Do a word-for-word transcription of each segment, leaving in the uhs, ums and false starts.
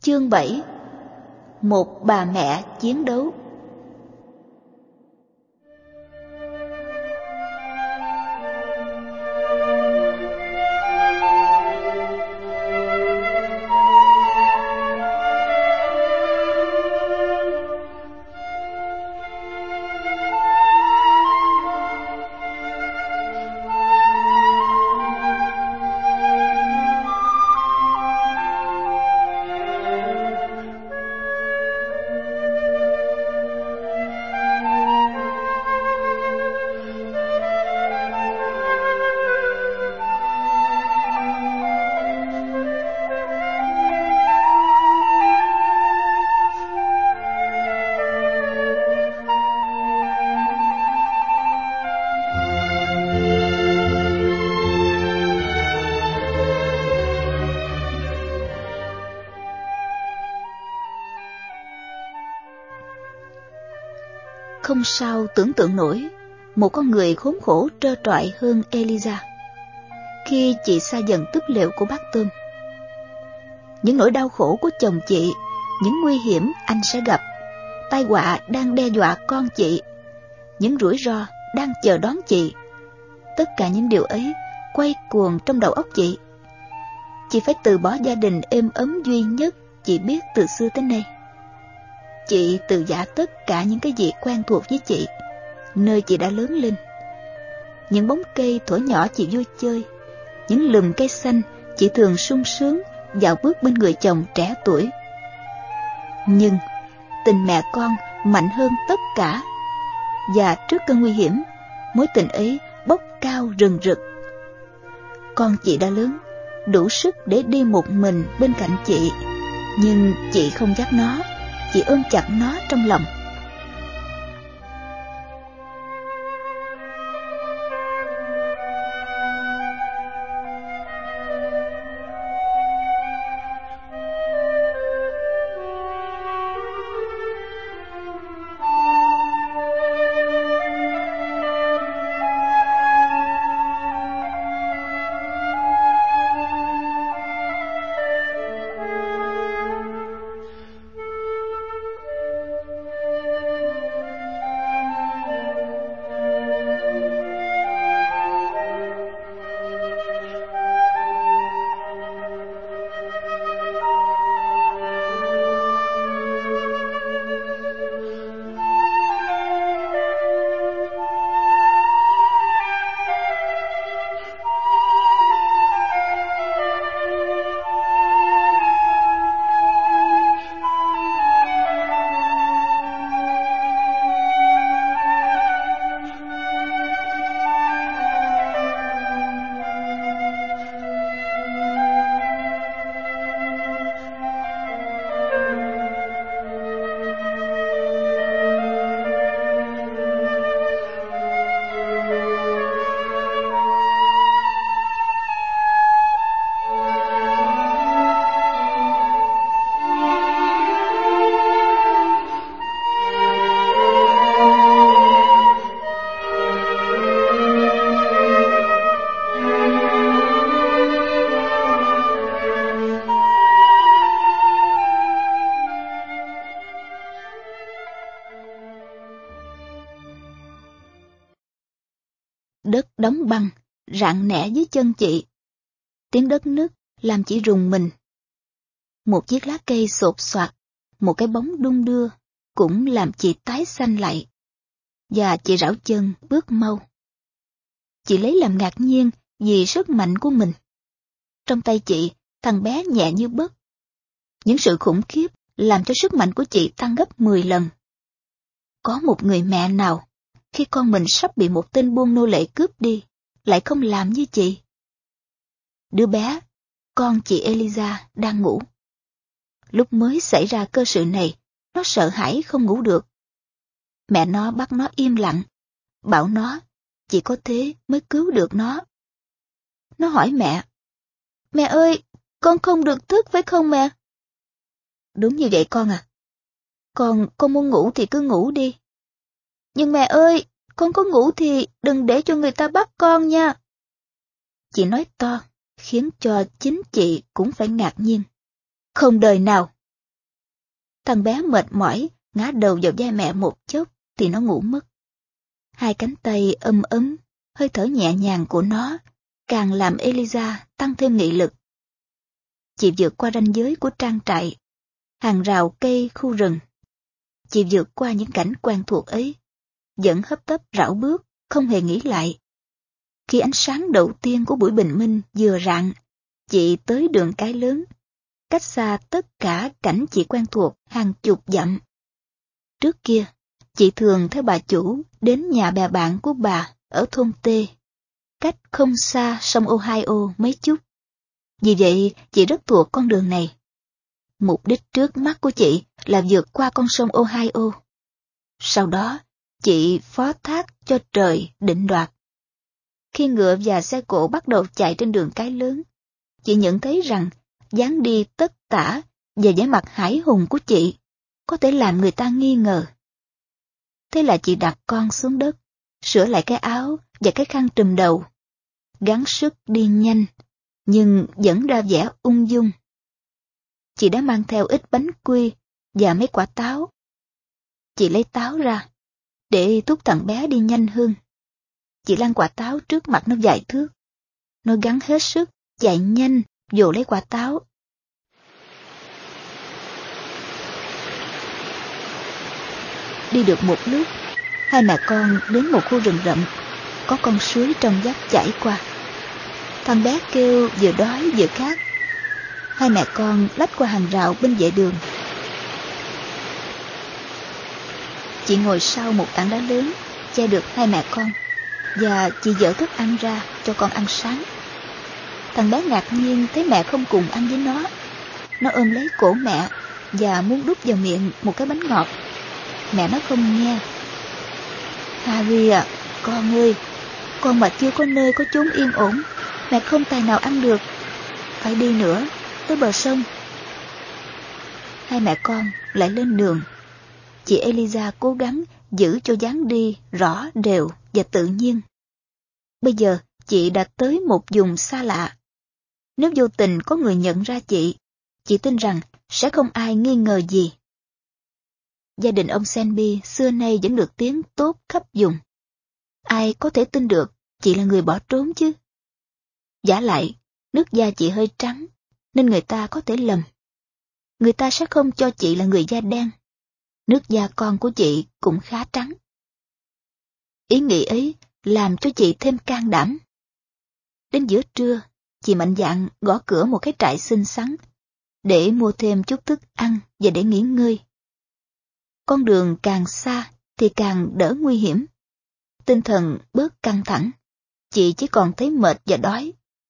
Chương bảy. Một bà mẹ chiến đấu. Không sao tưởng tượng nổi một con người khốn khổ trơ trọi hơn Eliza khi chị xa dần túp lều của bác Tôm. Những nỗi đau khổ của chồng chị, những nguy hiểm anh sẽ gặp, tai họa đang đe dọa con chị, những rủi ro đang chờ đón chị, tất cả những điều ấy quay cuồng trong đầu óc chị. Chị phải từ bỏ gia đình êm ấm duy nhất chị biết từ xưa tới nay. Chị từ giã tất cả những cái gì quen thuộc với chị, nơi chị đã lớn lên. Những bóng cây thuở nhỏ chị vui chơi, những lùm cây xanh chị thường sung sướng dạo bước bên người chồng trẻ tuổi. Nhưng tình mẹ con mạnh hơn tất cả, và trước cơn nguy hiểm, mối tình ấy bốc cao rừng rực. Con chị đã lớn, đủ sức để đi một mình bên cạnh chị, nhưng chị không dắt nó. Chị ôm chặt nó trong lòng. Đất đóng băng, rạn nẻ dưới chân chị. Tiếng đất nứt làm chị rùng mình. Một chiếc lá cây xột xoạc, một cái bóng đung đưa, cũng làm chị tái xanh lại. Và chị rảo chân bước mau. Chị lấy làm ngạc nhiên vì sức mạnh của mình. Trong tay chị, thằng bé nhẹ như bấc. Những sự khủng khiếp làm cho sức mạnh của chị tăng gấp mười lần. Có một người mẹ nào, khi con mình sắp bị một tên buôn nô lệ cướp đi, lại không làm như chị? Đứa bé, con chị Eliza, đang ngủ. Lúc mới xảy ra cơ sự này, nó sợ hãi không ngủ được. Mẹ nó bắt nó im lặng, bảo nó chỉ có thế mới cứu được nó. Nó hỏi mẹ, mẹ ơi, con không được thức phải không mẹ? Đúng như vậy con à. Con, con muốn ngủ thì cứ ngủ đi. Nhưng mẹ ơi, con có ngủ thì đừng để cho người ta bắt con nha. Chị nói to, khiến cho chính chị cũng phải ngạc nhiên. Không đời nào, Thằng bé mệt mỏi, ngã đầu vào vai mẹ một chốc thì nó ngủ mất. Hai cánh tay ấm ấm, hơi thở nhẹ nhàng của nó càng làm Eliza tăng thêm nghị lực. Chị vượt qua ranh giới của trang trại, hàng rào cây khu rừng. Chị vượt qua những cảnh quen thuộc ấy, vẫn hấp tấp rảo bước, không hề nghĩ lại. Khi ánh sáng đầu tiên của buổi bình minh vừa rạng, chị tới đường cái lớn, cách xa tất cả cảnh chị quen thuộc hàng chục dặm. Trước kia, chị thường theo bà chủ đến nhà bè bạn của bà ở thôn T, cách không xa sông Ohio mấy chút. Vì vậy, chị rất thuộc con đường này. Mục đích trước mắt của chị là vượt qua con sông Ohio. Sau đó, chị phó thác cho trời định đoạt. Khi ngựa và xe cộ bắt đầu chạy trên đường cái lớn, chị nhận thấy rằng dáng đi tất tả và vẻ mặt hãi hùng của chị có thể làm người ta nghi ngờ. Thế là chị đặt con xuống đất, sửa lại cái áo và cái khăn trùm đầu, gắng sức đi nhanh, nhưng vẫn ra vẻ ung dung. Chị đã mang theo ít bánh quy và mấy quả táo. Chị lấy táo ra, để thúc thằng bé đi nhanh hơn. Chị lăn quả táo trước mặt nó vài thước. Nó gắng hết sức, chạy nhanh, vồ lấy quả táo. Đi được một lúc, hai mẹ con đến một khu rừng rậm, có con suối trong vắt chảy qua. Thằng bé kêu vừa đói vừa khát. Hai mẹ con lách qua hàng rào bên vệ đường. Chị ngồi sau một tảng đá lớn, che được hai mẹ con, và chị dỡ thức ăn ra cho con ăn sáng. Thằng bé ngạc nhiên thấy mẹ không cùng ăn với nó. Nó ôm lấy cổ mẹ và muốn đút vào miệng một cái bánh ngọt. Mẹ nó không nghe. Harry à, con ơi, con mà chưa có nơi có chốn yên ổn, mẹ không tài nào ăn được. Phải đi nữa, tới bờ sông. Hai mẹ con lại lên đường. Chị Eliza cố gắng giữ cho dáng đi rõ đều và tự nhiên. Bây giờ chị đã tới một vùng xa lạ. Nếu vô tình có người nhận ra chị, chị tin rằng sẽ không ai nghi ngờ gì. Gia đình ông Selby xưa nay vẫn được tiếng tốt khắp vùng. Ai có thể tin được chị là người bỏ trốn chứ? Vả lại, nước da chị hơi trắng, nên người ta có thể lầm. Người ta sẽ không cho chị là người da đen. Nước da con của chị cũng khá trắng. Ý nghĩ ấy làm cho chị thêm can đảm. Đến giữa trưa, chị mạnh dạn gõ cửa một cái trại xinh xắn, để mua thêm chút thức ăn và để nghỉ ngơi. Con đường càng xa thì càng đỡ nguy hiểm. Tinh thần bớt căng thẳng, chị chỉ còn thấy mệt và đói.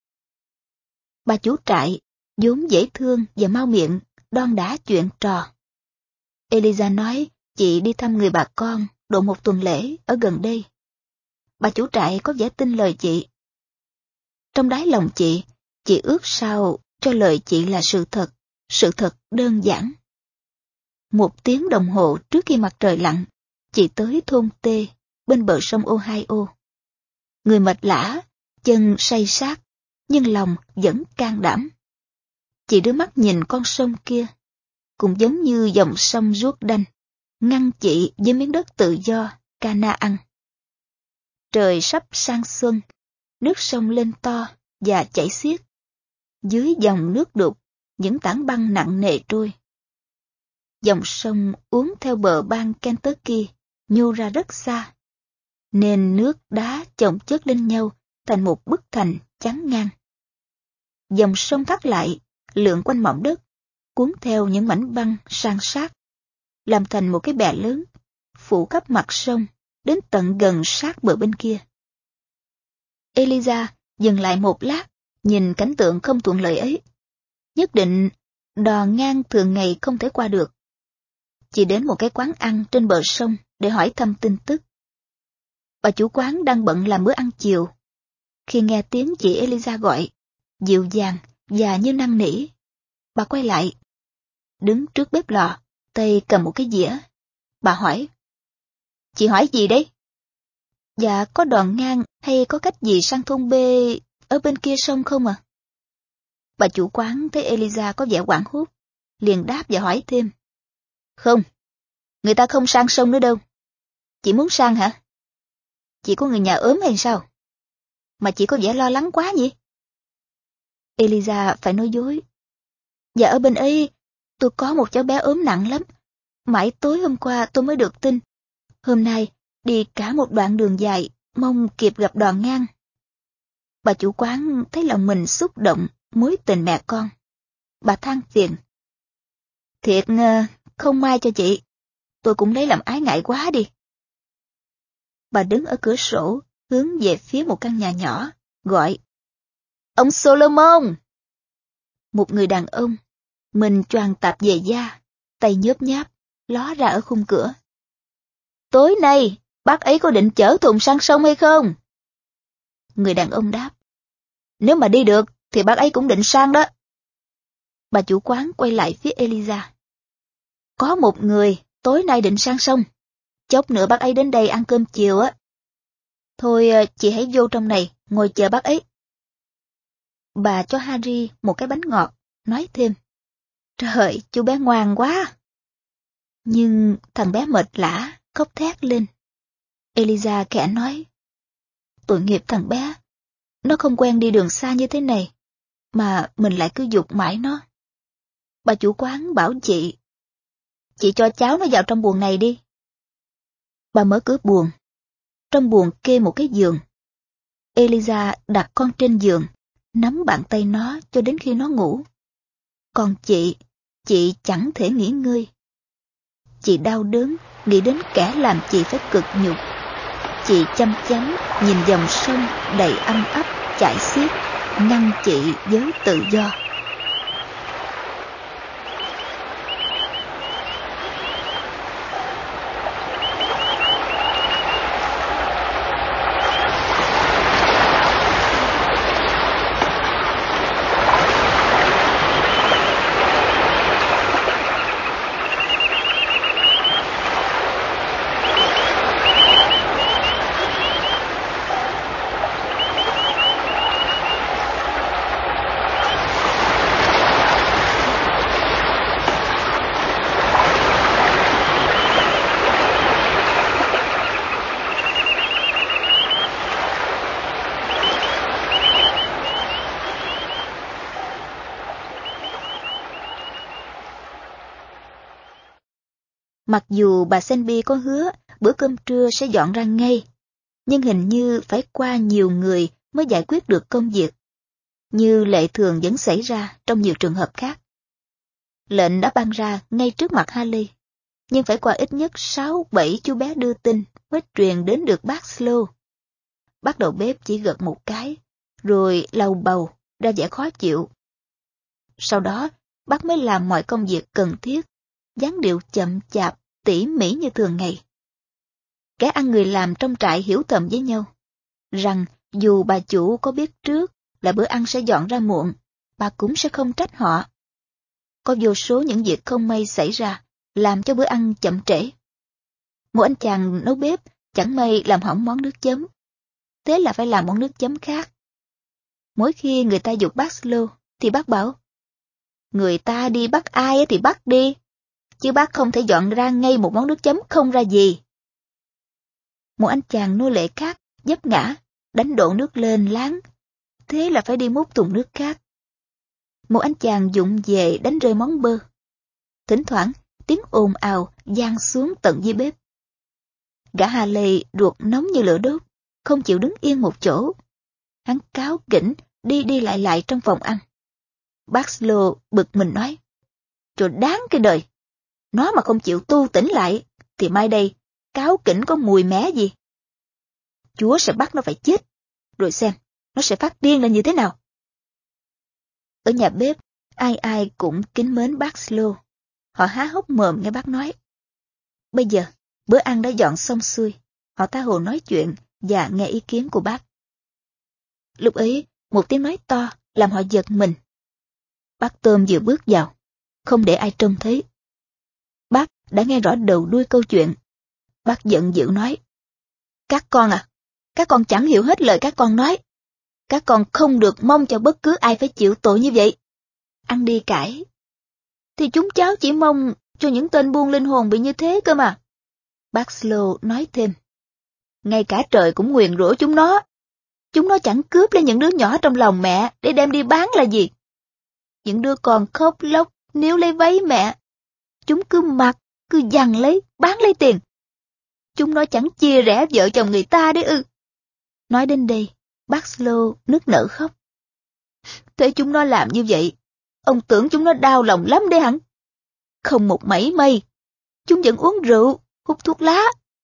Bà chủ trại, vốn dễ thương và mau miệng, đon đả chuyện trò. Eliza nói chị đi thăm người bà con độ một tuần lễ ở gần đây. Bà chủ trại có vẻ tin lời chị. Trong đáy lòng chị, chị ước sao cho lời chị là sự thật, sự thật đơn giản. Một tiếng đồng hồ trước khi mặt trời lặn, chị tới thôn T, bên bờ sông Ohio. Người mệt lả, chân say sát, nhưng lòng vẫn can đảm. Chị đưa mắt nhìn con sông kia, cũng giống như dòng sông Jordan, ngăn chị với miếng đất tự do Canaan. Trời sắp sang xuân, nước sông lên to và chảy xiết. Dưới dòng nước đục, những tảng băng nặng nề trôi. Dòng sông uốn theo bờ bang Kentucky, nhô ra rất xa, nên nước đá chồng chất lên nhau thành một bức thành chắn ngang. Dòng sông thắt lại, lượn quanh mỏm đất, cuốn theo những mảnh băng san sát, làm thành một cái bè lớn, phủ khắp mặt sông, đến tận gần sát bờ bên kia. Eliza dừng lại một lát, nhìn cảnh tượng không thuận lợi ấy. Nhất định, đò ngang thường ngày không thể qua được. Chị đến một cái quán ăn trên bờ sông để hỏi thăm tin tức. Bà chủ quán đang bận làm bữa ăn chiều. Khi nghe tiếng chị Eliza gọi, dịu dàng và như năn nỉ, bà quay lại. Đứng trước bếp lò, tay cầm một cái dĩa. Bà hỏi, chị hỏi gì đấy? Dạ, có đò ngang hay có cách gì sang thôn B ở bên kia sông không à? Bà chủ quán thấy Eliza có vẻ hoảng hốt, liền đáp và hỏi thêm. Không, người ta không sang sông nữa đâu. Chị muốn sang hả? Chị có người nhà ốm hay sao? Mà chị có vẻ lo lắng quá nhỉ? Eliza phải nói dối. Dạ ở bên ấy, tôi có một cháu bé ốm nặng lắm. Mãi tối hôm qua tôi mới được tin. Hôm nay, đi cả một đoạn đường dài, mong kịp gặp đoàn ngang. Bà chủ quán thấy lòng mình xúc động, mối tình mẹ con. Bà than phiền. Thiệt không may cho chị, tôi cũng lấy làm ái ngại quá đi. Bà đứng ở cửa sổ, hướng về phía một căn nhà nhỏ, gọi. Ông Solomon! Một người đàn ông, mình choàng tạp về da, tay nhớp nháp, ló ra ở khung cửa. Tối nay, bác ấy có định chở thùng sang sông hay không? Người đàn ông đáp. Nếu mà đi được, thì bác ấy cũng định sang đó. Bà chủ quán quay lại phía Eliza. Có một người, tối nay định sang sông. Chốc nữa bác ấy đến đây ăn cơm chiều á. Thôi chị hãy vô trong này, ngồi chờ bác ấy. Bà cho Harry một cái bánh ngọt, nói thêm. Trời, chú bé ngoan quá. Nhưng thằng bé mệt lả, khóc thét lên. Eliza khẽ nói. Tội nghiệp thằng bé. Nó không quen đi đường xa như thế này, mà mình lại cứ giục mãi nó. Bà chủ quán bảo chị. Chị cho cháu nó vào trong buồng này đi. Bà mở cửa buồng. Trong buồng kê một cái giường. Eliza đặt con trên giường, nắm bàn tay nó cho đến khi nó ngủ. Còn chị, chị chẳng thể nghỉ ngơi. Chị đau đớn, nghĩ đến kẻ làm chị phải cực nhục. Chị chăm chăm nhìn dòng sông đầy âm ấp chảy xiết, ngăn chị với tự do. Mặc dù bà Senby có hứa bữa cơm trưa sẽ dọn ra ngay, nhưng hình như phải qua nhiều người mới giải quyết được công việc, như lệ thường vẫn xảy ra trong nhiều trường hợp khác. Lệnh đã ban ra ngay trước mặt Harley, nhưng phải qua ít nhất sáu bảy chú bé đưa tin mới truyền đến được bác Slow. Bác đầu bếp chỉ gật một cái, rồi lầu bầu ra vẻ khó chịu. Sau đó, bác mới làm mọi công việc cần thiết, dáng điệu chậm chạp, tỉ mỉ như thường ngày. Kẻ ăn người làm trong trại hiểu thầm với nhau, rằng dù bà chủ có biết trước là bữa ăn sẽ dọn ra muộn, bà cũng sẽ không trách họ. Có vô số những việc không may xảy ra, làm cho bữa ăn chậm trễ. Một anh chàng nấu bếp chẳng may làm hỏng món nước chấm, thế là phải làm món nước chấm khác. Mỗi khi người ta giục bác Slow, thì bác bảo, người ta đi bắt ai thì bắt đi, chứ bác không thể dọn ra ngay một món nước chấm không ra gì. Một anh chàng nô lệ khác vấp ngã, đánh đổ nước lên láng, thế là phải đi múc thùng nước khác. Một anh chàng vụng về đánh rơi món bơ. Thỉnh thoảng, tiếng ồn ào vang xuống tận dưới bếp. Gã Harley ruột nóng như lửa đốt, không chịu đứng yên một chỗ. Hắn cáu kỉnh đi đi lại lại trong phòng ăn. Bác Slow bực mình nói, trời đáng cái đời, nó mà không chịu tu tỉnh lại, thì mai đây, cáu kỉnh có mùi mé gì. Chúa sẽ bắt nó phải chết, rồi xem, nó sẽ phát điên lên như thế nào. Ở nhà bếp, ai ai cũng kính mến bác Slow. Họ há hốc mồm nghe bác nói. Bây giờ, bữa ăn đã dọn xong xuôi, họ tha hồ nói chuyện và nghe ý kiến của bác. Lúc ấy, một tiếng nói to làm họ giật mình. Bác Tôm vừa bước vào, không để ai trông thấy. Bác đã nghe rõ đầu đuôi câu chuyện. Bác giận dữ nói, các con à, các con chẳng hiểu hết lời các con nói. Các con không được mong cho bất cứ ai phải chịu tội như vậy. Ăn đi cãi. Thì chúng cháu chỉ mong cho những tên buôn linh hồn bị như thế cơ mà. Bác Slow nói thêm. Ngay cả trời cũng nguyền rủa chúng nó. Chúng nó chẳng cướp lấy những đứa nhỏ trong lòng mẹ để đem đi bán là gì. Những đứa con khóc lóc níu lấy váy mẹ. Chúng cứ mặc, cứ giằng lấy, bán lấy tiền. Chúng nó chẳng chia rẽ vợ chồng người ta đấy ư. Nói đến đây, bác Slow nức nở khóc. Thế chúng nó làm như vậy, ông tưởng chúng nó đau lòng lắm đấy hẳn. Không một mảy may, chúng vẫn uống rượu, hút thuốc lá.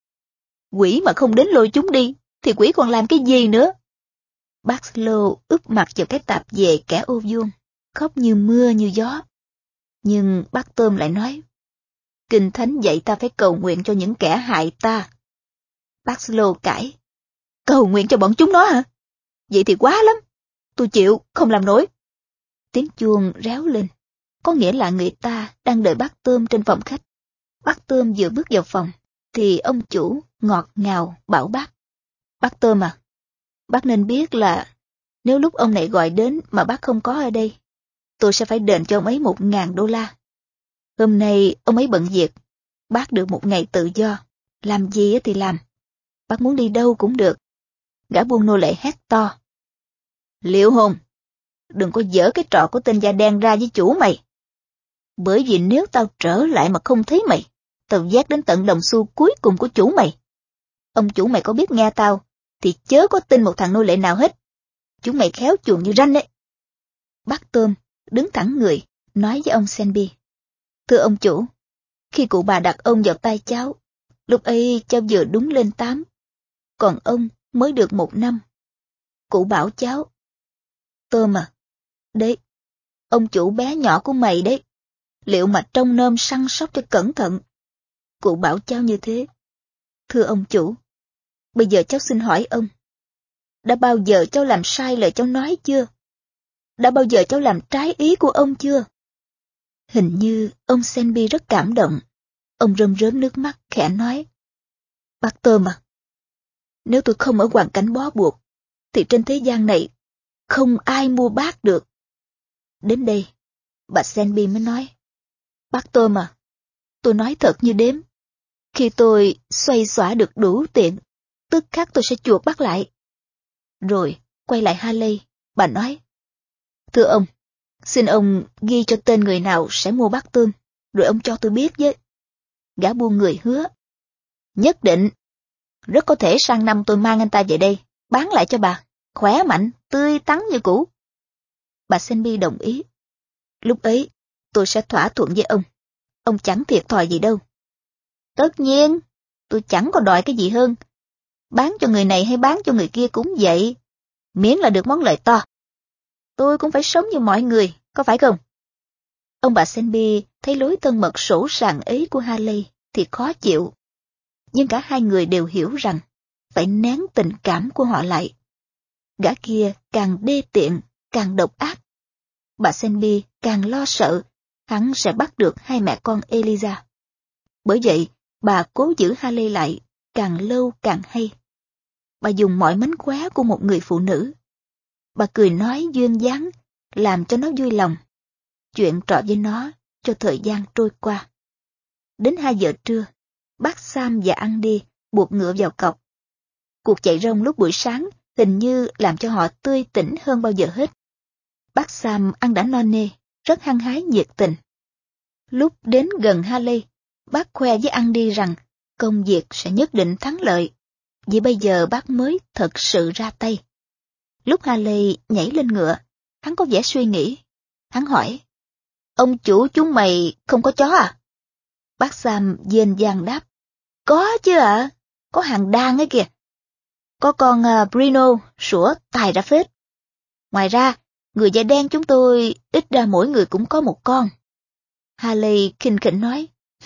Quỷ mà không đến lôi chúng đi, thì quỷ còn làm cái gì nữa? Bác Slow úp mặt vào cái tạp dề kẻ ô vuông, khóc như mưa như gió. Nhưng bác Tôm lại nói, Kinh Thánh dạy ta phải cầu nguyện cho những kẻ hại ta. Bác Slow cãi, cầu nguyện cho bọn chúng nó hả? Vậy thì quá lắm, tôi chịu, không làm nổi. Tiếng chuông réo lên, có nghĩa là người ta đang đợi bác Tôm trên phòng khách. Bác Tôm vừa bước vào phòng, thì ông chủ ngọt ngào bảo bác. Bác Tôm à, bác nên biết là nếu lúc ông này gọi đến mà bác không có ở đây, tôi sẽ phải đền cho ông ấy một ngàn đô la. Hôm nay ông ấy bận việc, bác được một ngày tự do, làm gì thì làm. Bác muốn đi đâu cũng được. Gã buôn nô lệ hét to. Liệu hồn, đừng có dở cái trò của tên da đen ra với chủ mày. Bởi vì nếu tao trở lại mà không thấy mày, tao vét đến tận đồng xu cuối cùng của chủ mày. Ông chủ mày có biết nghe tao, thì chớ có tin một thằng nô lệ nào hết. Chúng mày khéo chuồng như ranh ấy. Bác Tôm đứng thẳng người, nói với ông Senby. Thưa ông chủ, khi cụ bà đặt ông vào tay cháu, lúc ấy cháu vừa đúng lên tám, còn ông mới được một năm. Cụ bảo cháu, Tôm à, đấy, ông chủ bé nhỏ của mày đấy, liệu mà trông nom săn sóc cho cẩn thận. Cụ bảo cháu như thế. Thưa ông chủ, bây giờ cháu xin hỏi ông, đã bao giờ cháu làm sai lời cháu nói chưa? Đã bao giờ cháu làm trái ý của ông chưa? Hình như ông Senby rất cảm động. Ông rơm rớm nước mắt khẽ nói. Bác Tôm à, nếu tôi không ở hoàn cảnh bó buộc, thì trên thế gian này không ai mua bác được. Đến đây, bà Senby mới nói. Bác Tôm à, tôi nói thật như đếm. Khi tôi xoay xóa được đủ tiền, tức khắc tôi sẽ chuộc bác lại. Rồi, quay lại Harley, bà nói. Thưa ông, xin ông ghi cho tên người nào sẽ mua bát tôm, rồi ông cho tôi biết với. Gã buôn người hứa. Nhất định. Rất có thể sang năm tôi mang anh ta về đây, bán lại cho bà, khỏe mạnh, tươi tắn như cũ. Bà Senby đồng ý. Lúc ấy, tôi sẽ thỏa thuận với ông. Ông chẳng thiệt thòi gì đâu. Tất nhiên, tôi chẳng có đòi cái gì hơn. Bán cho người này hay bán cho người kia cũng vậy. Miễn là được món lợi to. Tôi cũng phải sống như mọi người, có phải không? Ông bà Senby thấy lối thân mật sổ sàng ấy của Harley thì khó chịu. Nhưng cả hai người đều hiểu rằng phải nén tình cảm của họ lại. Gã kia càng đê tiện, càng độc ác. Bà Senby càng lo sợ hắn sẽ bắt được hai mẹ con Eliza. Bởi vậy, bà cố giữ Harley lại, càng lâu càng hay. Bà dùng mọi mánh khóe của một người phụ nữ. Bà cười nói duyên dáng, làm cho nó vui lòng. Chuyện trò với nó cho thời gian trôi qua. Đến hai giờ trưa, bác Sam và Andy buộc ngựa vào cọc. Cuộc chạy rông lúc buổi sáng hình như làm cho họ tươi tỉnh hơn bao giờ hết. Bác Sam ăn đã no nê, rất hăng hái nhiệt tình. Lúc đến gần Harley, bác khoe với Andy rằng công việc sẽ nhất định thắng lợi, vì bây giờ bác mới thật sự ra tay. Lúc Harley nhảy lên ngựa, hắn có vẻ suy nghĩ. Hắn hỏi, ông chủ chúng mày không có chó à? Bác Sam dên dàng đáp, có chứ ạ, à? Có hàng đàn ấy kìa. Có con uh, Bruno sủa tài ra phết. Ngoài ra, người da đen chúng tôi ít ra mỗi người cũng có một con. Harley khinh khỉnh nói,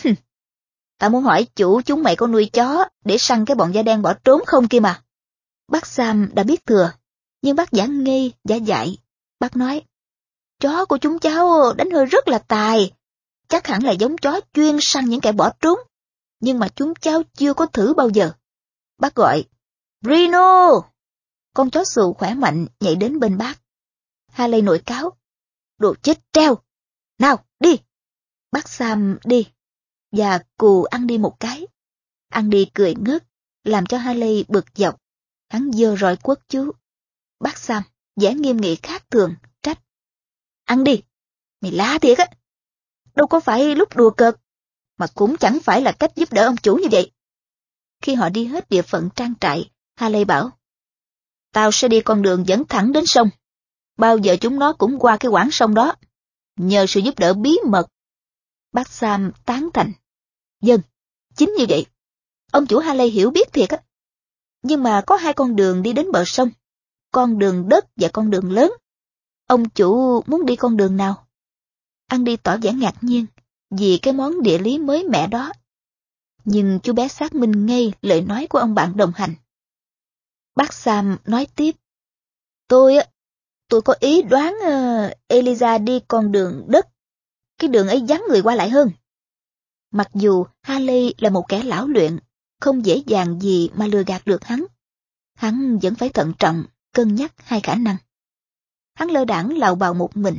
ta muốn hỏi chủ chúng mày có nuôi chó để săn cái bọn da đen bỏ trốn không kia mà. Bác Sam đã biết thừa, nhưng bác giả ngây, giả dại. Bác nói, chó của chúng cháu đánh hơi rất là tài, chắc hẳn là giống chó chuyên săn những kẻ bỏ trốn, nhưng mà chúng cháu chưa có thử bao giờ. Bác gọi, Bruno! Con chó xù khỏe mạnh nhảy đến bên bác. Harley nổi cáo, đồ chết treo! Nào, đi! Bác Sam đi. và cù ăn đi một cái. Ăn đi cười ngớt, làm cho Haley bực dọc. Hắn giơ roi quất chú. Bác Sam, vẻ nghiêm nghị khác thường, trách. Ăn đi, mày lạ thiệt á. Đâu có phải lúc đùa cợt, mà cũng chẳng phải là cách giúp đỡ ông chủ như vậy. Khi họ đi hết địa phận trang trại, Haley bảo. Tao sẽ đi con đường dẫn thẳng đến sông. Bao giờ chúng nó cũng qua cái quãng sông đó. Nhờ sự giúp đỡ bí mật. Bác Sam tán thành. Vâng, chính như vậy. Ông chủ Haley hiểu biết thiệt á. Nhưng mà có hai con đường đi đến bờ sông. Con đường đất và con đường lớn. Ông chủ muốn đi con đường nào? Andy tỏ vẻ ngạc nhiên vì cái món địa lý mới mẻ đó. Nhưng chú bé xác minh ngay lời nói của ông bạn đồng hành. Bác Sam nói tiếp. Tôi á, tôi có ý đoán uh, Eliza đi con đường đất. Cái đường ấy vắng người qua lại hơn. Mặc dù Haley là một kẻ lão luyện, không dễ dàng gì mà lừa gạt được hắn. Hắn vẫn phải thận trọng, cân nhắc hai khả năng. Hắn lơ đãng lào bào một mình.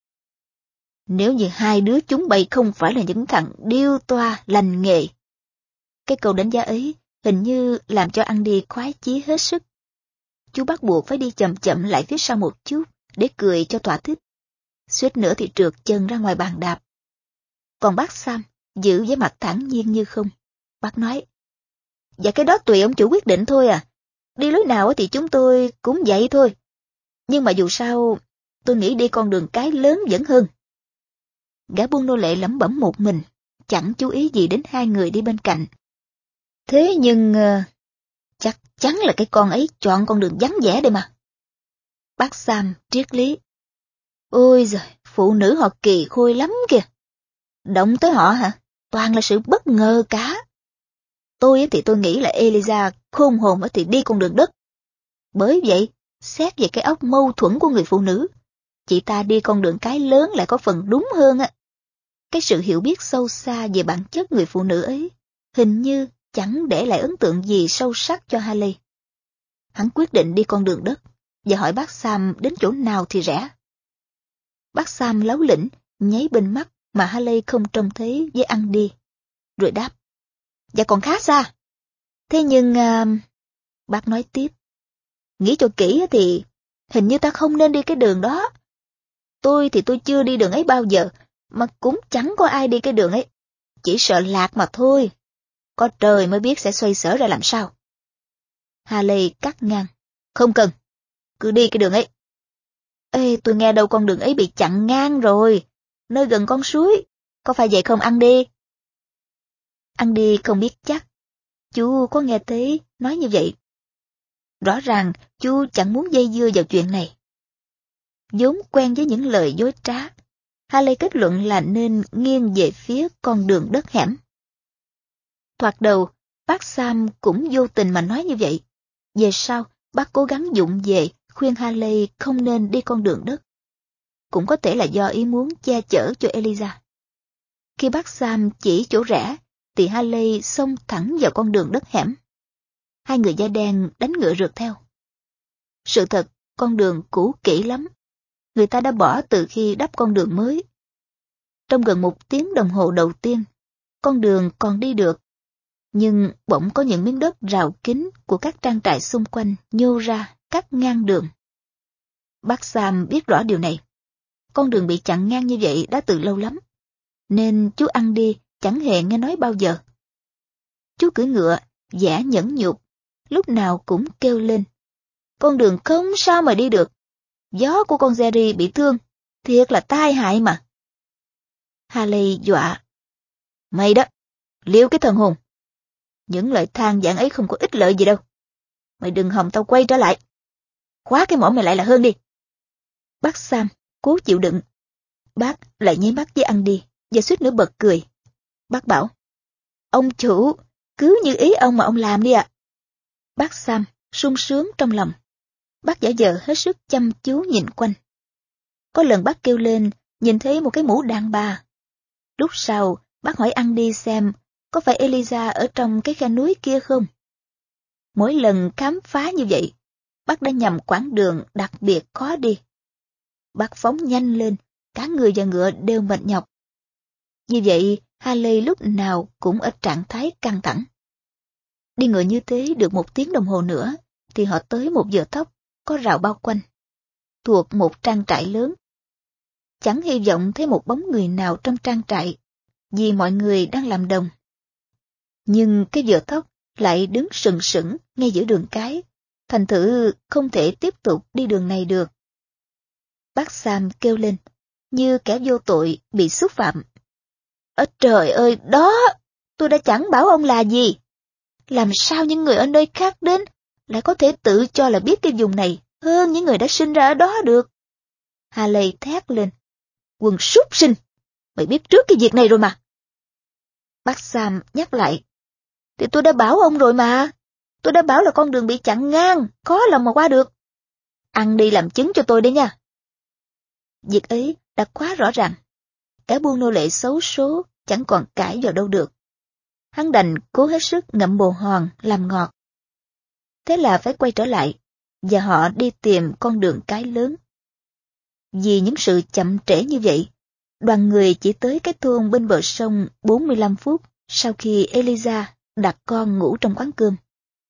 Nếu như hai đứa chúng bay không phải là những thằng điêu toa lành nghề. Cái câu đánh giá ấy hình như làm cho Andy khoái chí hết sức. Chú bắt buộc phải đi chậm chậm lại phía sau một chút để cười cho thỏa thích. Suýt nữa thì trượt chân ra ngoài bàn đạp. Còn bác Sam giữ với mặt thản nhiên như không. Bác nói, dạ cái đó tùy ông chủ quyết định thôi à. Đi lối nào thì chúng tôi cũng vậy thôi. Nhưng mà dù sao, tôi nghĩ đi con đường cái lớn vẫn hơn. Gã buôn nô lệ lẩm bẩm một mình, chẳng chú ý gì đến hai người đi bên cạnh. Thế nhưng, uh, chắc chắn là cái con ấy chọn con đường vắng vẻ đây mà. Bác Sam triết lý. Ôi giời, phụ nữ họ kỳ khôi lắm kìa. Động tới họ hả? Toàn là sự bất ngờ cả. Tôi thì tôi nghĩ là Eliza khôn hồn thì đi con đường đất. Bởi vậy, xét về cái óc mâu thuẫn của người phụ nữ, chị ta đi con đường cái lớn lại có phần đúng hơn á. Cái sự hiểu biết sâu xa về bản chất người phụ nữ ấy, hình như chẳng để lại ấn tượng gì sâu sắc cho Haley. Hắn quyết định đi con đường đất, và hỏi bác Sam đến chỗ nào thì rẻ. Bác Sam láu lĩnh, nháy bên mắt mà Haley không trông thấy với Andy, rồi đáp. Dạ còn khá xa. Thế nhưng... Uh... Bác nói tiếp. Nghĩ cho kỹ thì hình như ta không nên đi cái đường đó. Tôi thì tôi chưa đi đường ấy bao giờ, mà cũng chẳng có ai đi cái đường ấy. Chỉ sợ lạc mà thôi. Có trời mới biết sẽ xoay sở ra làm sao. Haley cắt ngang. Không cần, cứ đi cái đường ấy. Ê, tôi nghe đâu con đường ấy bị chặn ngang rồi, nơi gần con suối. Có phải vậy không Andy? Andy không biết chắc. Chú có nghe thấy nói như vậy. Rõ ràng chú chẳng muốn dây dưa vào chuyện này. Vốn quen với những lời dối trá, Haley kết luận là nên nghiêng về phía con đường đất hẻm. Thoạt đầu, bác Sam cũng vô tình mà nói như vậy. Về sau, bác cố gắng vụng về khuyên Haley không nên đi con đường đất. Cũng có thể là do ý muốn che chở cho Eliza. Khi bác Sam chỉ chỗ rẽ, thì Haley xông thẳng vào con đường đất hẻm. Hai người da đen đánh ngựa rượt theo. Sự thật, con đường cũ kỹ lắm. Người ta đã bỏ từ khi đắp con đường mới. Trong gần một tiếng đồng hồ đầu tiên, con đường còn đi được. Nhưng bỗng có những miếng đất rào kín của các trang trại xung quanh nhô ra, cắt ngang đường. Bác Sam biết rõ điều này. Con đường bị chặn ngang như vậy đã từ lâu lắm. Nên chú Andy chẳng hề nghe nói bao giờ. Chú cưỡi ngựa, vẻ nhẫn nhục, lúc nào cũng kêu lên. Con đường không sao mà đi được. Gió của con Jerry bị thương, thiệt là tai hại mà. Haley dọa. Mày đó, liêu cái thần hồn. Những lời than vãn ấy không có ích lợi gì đâu. Mày đừng hòng tao quay trở lại. Khóa cái mỏ mày lại là hơn đi. Bác Sam cố chịu đựng. Bác lại nháy mắt với Andy và suýt nữa bật cười. Bác bảo, ông chủ, cứ như ý ông mà ông làm đi ạ. Bác Sam sung sướng trong lòng. Bác giả vờ hết sức chăm chú nhìn quanh. Có lần bác kêu lên, nhìn thấy một cái mũ đàn bà. Lúc sau, bác hỏi Andy xem có phải Eliza ở trong cái khe núi kia không. Mỗi lần khám phá như vậy, bác đã nhầm quãng đường đặc biệt khó đi. Bác phóng nhanh lên, cả người và ngựa đều mệt nhọc. Như vậy, Haley lúc nào cũng ở trạng thái căng thẳng. Đi ngựa như thế được một tiếng đồng hồ nữa, thì họ tới một vựa thóc có rào bao quanh, thuộc một trang trại lớn. Chẳng hy vọng thấy một bóng người nào trong trang trại, vì mọi người đang làm đồng. Nhưng cái vựa thóc lại đứng sừng sững ngay giữa đường cái, thành thử không thể tiếp tục đi đường này được. Bác Sam kêu lên, như kẻ vô tội bị xúc phạm. Ơ trời ơi, đó, tôi đã chẳng bảo ông là gì. Làm sao những người ở nơi khác đến lại có thể tự cho là biết cái vùng này hơn những người đã sinh ra ở đó được? Haley thét lên, quần súc sinh, mày biết trước cái việc này rồi mà. Bác Sam nhắc lại, thì tôi đã bảo ông rồi mà, tôi đã bảo là con đường bị chặn ngang, khó lòng mà qua được. Ăn đi làm chứng cho tôi đấy nha. Việc ấy đã quá rõ ràng, kẻ buôn nô lệ xấu số chẳng còn cãi vào đâu được. Hắn đành cố hết sức ngậm bồ hòn làm ngọt. Thế là phải quay trở lại, và họ đi tìm con đường cái lớn. Vì những sự chậm trễ như vậy, đoàn người chỉ tới cái thôn bên bờ sông bốn mươi lăm phút sau khi Eliza đặt con ngủ trong quán cơm.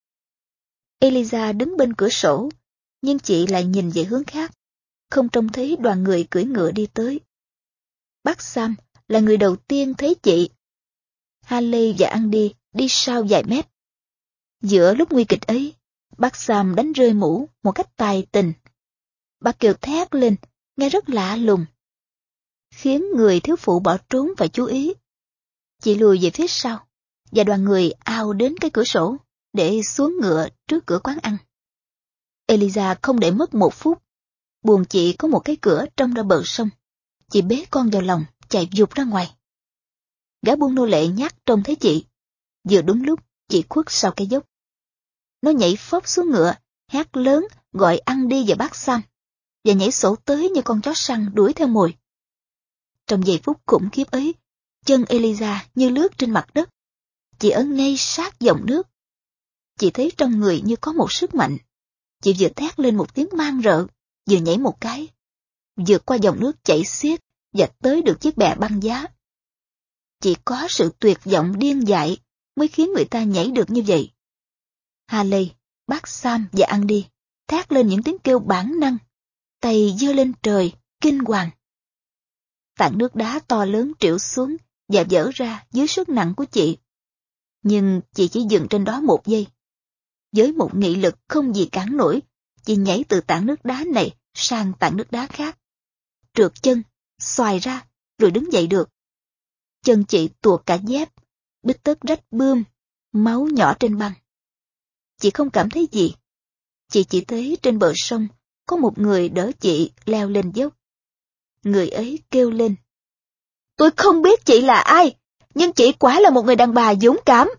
Eliza đứng bên cửa sổ, nhưng chị lại nhìn về hướng khác, không trông thấy đoàn người cưỡi ngựa đi tới. Bác Sam là người đầu tiên thấy chị. Haley và Andy đi sau vài mét. Giữa lúc nguy kịch ấy, bác Sam đánh rơi mũ một cách tài tình. Bác kêu thét lên, nghe rất lạ lùng, khiến người thiếu phụ bỏ trốn phải chú ý. Chị lùi về phía sau, và đoàn người ào đến cái cửa sổ để xuống ngựa trước cửa quán ăn. Eliza không để mất một phút. Buồng chị có một cái cửa trông ra bờ sông. Chị bế con vào lòng, chạy vụt ra ngoài. Gã buôn nô lệ nhát trông thấy chị. Vừa đúng lúc, chị khuất sau cái dốc. Nó nhảy phóc xuống ngựa, hét lớn gọi Andy và bác Sam, và nhảy sổ tới như con chó săn đuổi theo mồi. Trong giây phút khủng khiếp ấy, chân Eliza như lướt trên mặt đất. Chị ở ngay sát dòng nước. Chị thấy trong người như có một sức mạnh. Chị vừa thét lên một tiếng man rợ, vừa nhảy một cái, vượt qua dòng nước chảy xiết và tới được chiếc bè băng giá. Chỉ có sự tuyệt vọng điên dại mới khiến người ta nhảy được như vậy. Haley, bác Sam và Andy thét lên những tiếng kêu bản năng, tay giơ lên trời, kinh hoàng. Tảng nước đá to lớn trĩu xuống và vỡ ra dưới sức nặng của chị. Nhưng chị chỉ dừng trên đó một giây. Với một nghị lực không gì cản nổi, chị nhảy từ tảng nước đá này sang tảng nước đá khác. Trượt chân, xoài ra, rồi đứng dậy được. Chân chị tuột cả dép, bít tất rách bươm, máu nhỏ trên băng. Chị không cảm thấy gì. Chị chỉ thấy trên bờ sông có một người đỡ chị leo lên dốc. Người ấy kêu lên, tôi không biết chị là ai, nhưng chị quả là một người đàn bà dũng cảm.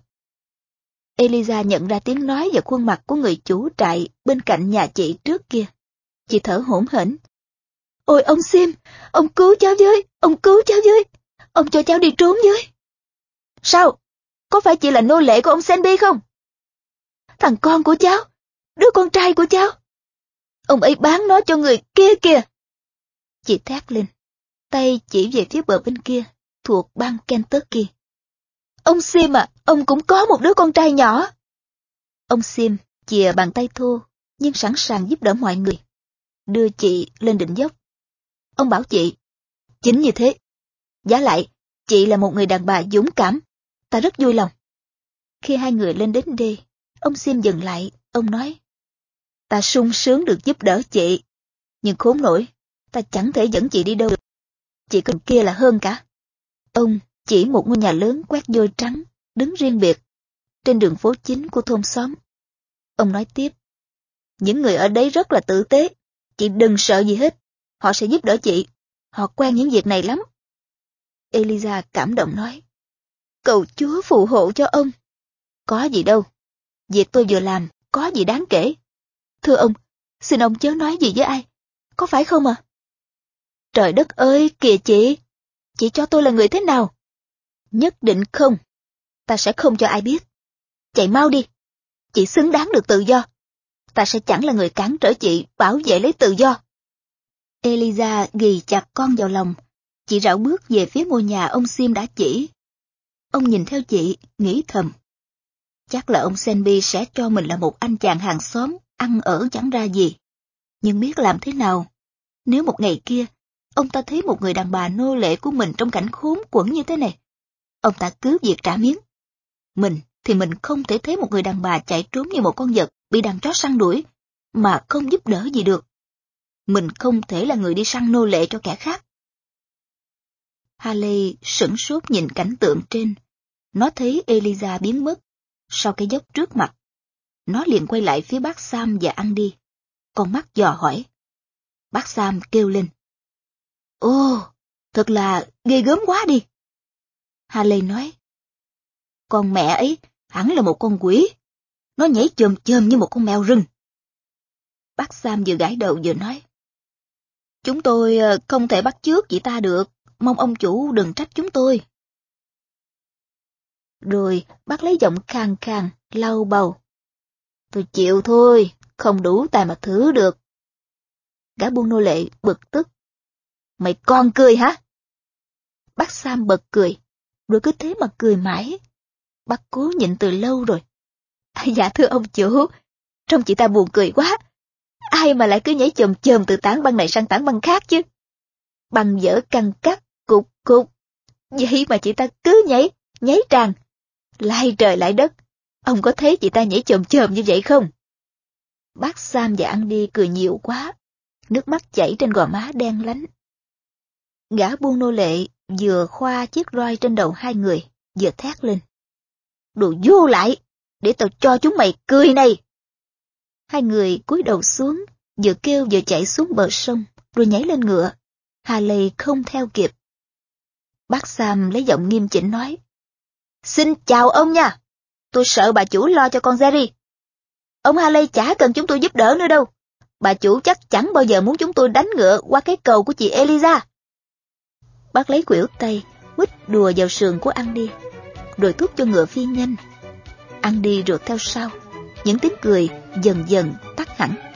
Eliza nhận ra tiếng nói và khuôn mặt của người chủ trại bên cạnh nhà chị trước kia. Chị thở hổn hển. Ôi ông Sim, ông cứu cháu với, ông cứu cháu với, ông cho cháu đi trốn với. Sao? Có phải chị là nô lệ của ông Senby không? Thằng con của cháu, đứa con trai của cháu. Ông ấy bán nó cho người kia kìa. Chị thét lên, tay chỉ về phía bờ bên kia, thuộc bang Kentucky. Ông Sim à, ông cũng có một đứa con trai nhỏ. Ông Sim chìa bàn tay thô, nhưng sẵn sàng giúp đỡ mọi người, đưa chị lên đỉnh dốc. Ông bảo chị, chính như thế. Vả lại, chị là một người đàn bà dũng cảm, ta rất vui lòng. Khi hai người lên đến đê, ông Sim dừng lại, ông nói, ta sung sướng được giúp đỡ chị, nhưng khốn nổi, ta chẳng thể dẫn chị đi đâu được. Chị cần kia là hơn cả. Ông chỉ một ngôi nhà lớn quét vôi trắng, đứng riêng biệt, trên đường phố chính của thôn xóm. Ông nói tiếp, những người ở đấy rất là tử tế, chị đừng sợ gì hết, họ sẽ giúp đỡ chị, họ quen những việc này lắm. Eliza cảm động nói, cầu Chúa phù hộ cho ông. Có gì đâu, việc tôi vừa làm có gì đáng kể. Thưa ông, xin ông chớ nói gì với ai, có phải không ạ? À? Trời đất ơi, kìa chị, chị cho tôi là người thế nào? Nhất định không, ta sẽ không cho ai biết. Chạy mau đi, chị xứng đáng được tự do. Ta sẽ chẳng là người cản trở chị bảo vệ lấy tự do. Eliza ghì chặt con vào lòng, chị rảo bước về phía ngôi nhà ông Sim đã chỉ. Ông nhìn theo chị, nghĩ thầm. Chắc là ông Senby sẽ cho mình là một anh chàng hàng xóm, ăn ở chẳng ra gì. Nhưng biết làm thế nào? Nếu một ngày kia, ông ta thấy một người đàn bà nô lệ của mình trong cảnh khốn quẫn như thế này, ông ta cứ việc trả miếng. Mình thì mình không thể thấy một người đàn bà chạy trốn như một con vật bị đàn chó săn đuổi, mà không giúp đỡ gì được. Mình không thể là người đi săn nô lệ cho kẻ khác. Haley sửng sốt nhìn cảnh tượng trên. Nó thấy Eliza biến mất sau cái dốc trước mặt. Nó liền quay lại phía bác Sam và Andy. Con mắt dò hỏi. Bác Sam kêu lên. Ồ, thật là ghê gớm quá đi. Haley nói. Con mẹ ấy hẳn là một con quỷ. Nó nhảy chồm chồm như một con mèo rừng. Bác Sam vừa gãi đầu vừa nói. Chúng tôi không thể bắt chước chị ta được. Mong ông chủ đừng trách chúng tôi. Rồi bác lấy giọng khàn khàn, lau bầu. Tôi chịu thôi, không đủ tài mà thử được. Gã buôn nô lệ bực tức. Mày còn cười hả? Bác Sam bật cười, rồi cứ thế mà cười mãi. Bác cố nhịn từ lâu rồi. À, dạ thưa ông chủ, trông chị ta buồn cười quá. Ai mà lại cứ nhảy chồm chồm từ tảng băng này sang tảng băng khác chứ? Băng dở căng cắt, cục cục. Vậy mà chị ta cứ nhảy, nhảy tràn. Lai trời lại đất, ông có thấy chị ta nhảy chồm chồm như vậy không? Bác Sam và Andy cười nhiều quá, nước mắt chảy trên gò má đen lánh. Gã buôn nô lệ vừa khoa chiếc roi trên đầu hai người, vừa thét lên. Đồ vô lại, để tao cho chúng mày cười này. Hai người cúi đầu xuống, vừa kêu vừa chạy xuống bờ sông, rồi nhảy lên ngựa. Haley không theo kịp. Bác Sam lấy giọng nghiêm chỉnh nói. Xin chào ông nha, tôi sợ bà chủ lo cho con Jerry. Ông Haley chả cần chúng tôi giúp đỡ nữa đâu. Bà chủ chắc chẳng bao giờ muốn chúng tôi đánh ngựa qua cái cầu của chị Eliza. Bác lấy khuỷu tay, quýt đùa vào sườn của Andy, rồi thúc cho ngựa phi nhanh. Andy rượt theo sau, những tiếng cười dần dần tắt hẳn.